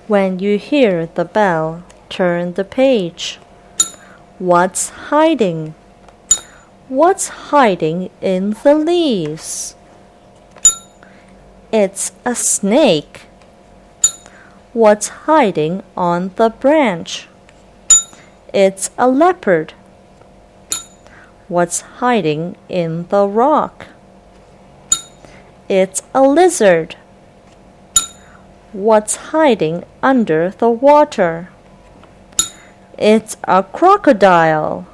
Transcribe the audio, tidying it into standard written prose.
When you hear the bell, turn the page. What's hiding? What's hiding in the leaves? It's a snake. What's hiding on the branch? It's a leopard. What's hiding in the rock? It's a lizard. What's hiding under the water? It's a crocodile.